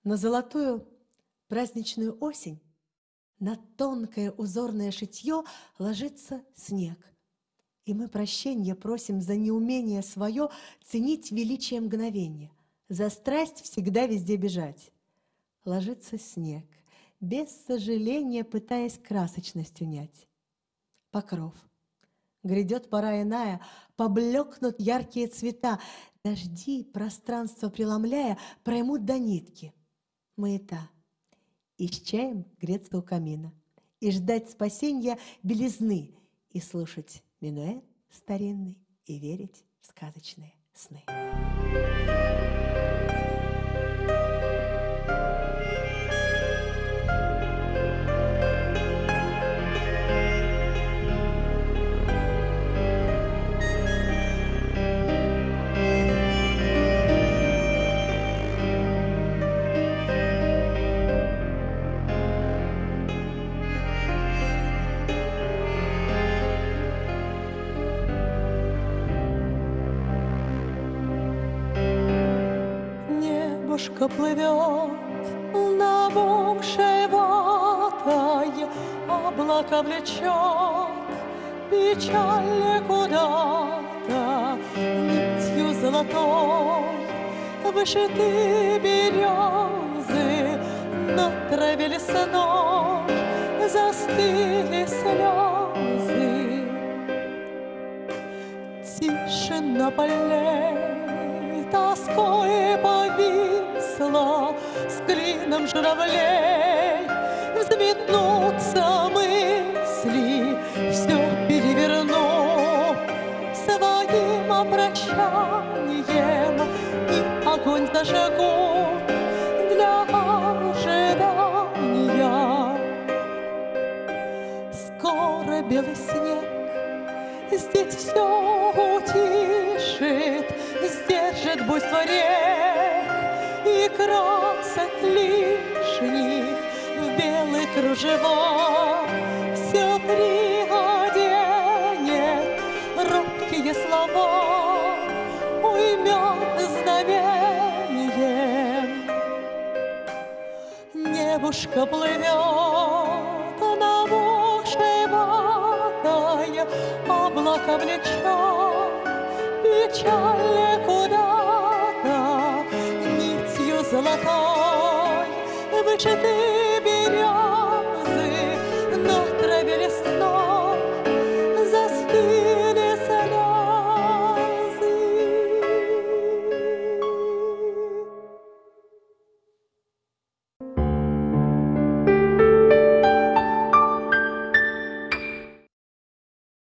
На золотую праздничную осень, на тонкое узорное шитье ложится снег. И мы прощенья просим за неумение свое ценить величие мгновения, за страсть всегда везде бежать. Ложится снег, без сожаления пытаясь красочность унять. Покров. Грядет пора иная, поблекнут яркие цвета, дожди, пространство преломляя, проймут до нитки. Маята. И с чаем греться у камина, и ждать спасенья белизны, и слушать минуэт старинный, и верить в сказочные сны. Небушка плывет намокшей ватой, облако влечет печаль куда-то, нитью золотой вышиты березы, на траве лесной застыли слезы. Тишина полей тоской повисла, с клином журавлей взметнутся мысли, все переверну своим прощанием, и огонь зажгу для ожидания. Скоро белый снег здесь все утишит, сдержит буйство рек и красок лишних в белые кружева. Все приоденет робкие слова, уймет знамением. Небушка плывет намокшей ватой, облако влечет печаль куда-то, нитью золотой вышиты